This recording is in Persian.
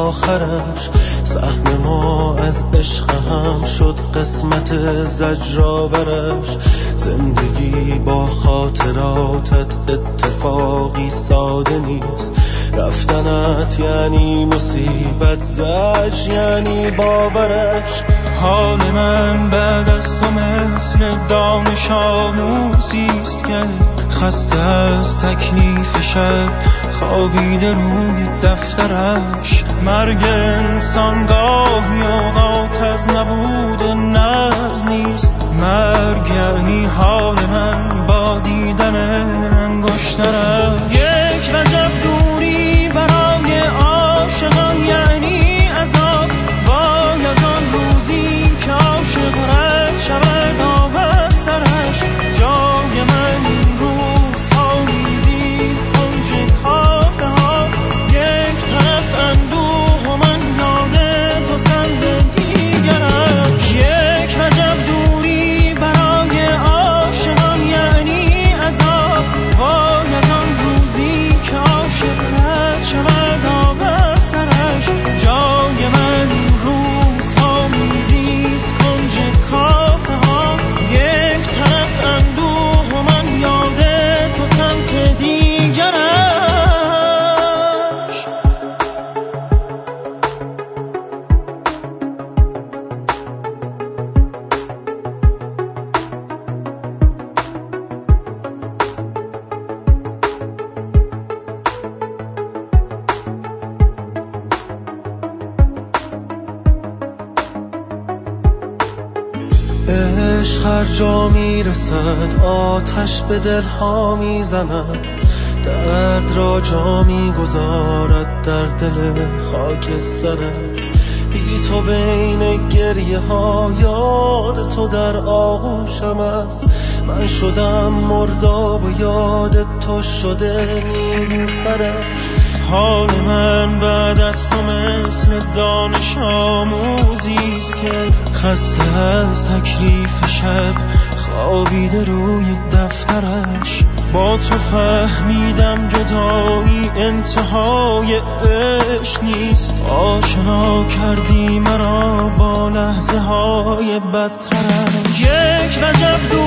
آخرش. سهم ما از عشق هم شد قسمت زجرآورش. زندگی با خاطراتت اتفاقی ساده نیست. رفتنت یعنی مصیبت، زجر یعنی باورش. حال من بعد از تو مثل دانش آموزیست که خسته از تکلیف شب خوابیده روی دفترش. مرگ انسان گاهی اوقات از نبود نبض نیست. مرگ یعنی حال من با دیدن انگشترش. یک وجب دوری برای عاشقان یعنی عذاب. وای از آن روزی که عاشق رد شود آب از سرش. جای من این روزها میزیست کنج کافه ها. یک طرف اندوه و من یاد تو سمت دیگرش. یک وجب دوری برای عاشقان یعنی عذاب. وای از آن روزی که عاشق رد شود آب از سرش. جای من این روزها میزیست کنج کافه ها. یک طرف اندوه و من یاد تو سمت دیگرش. عشق هر جا میرسد آتش به دلها میزند. درد را جا میگذارد در دل خاکسترش. بی تو بین گریه ها یاد تو در آغوشم است. من شدم مرداب و یاد تو شده نیلوفرش. حال من بعد از تو مثل دانش آموزیست که خسته از تکلیف شب خوابیده روی دفترش. با تو فهمیدم جدایی انتهای عشق نیست. آشنا کردی مرا با لحظه های بدترش. یک وجب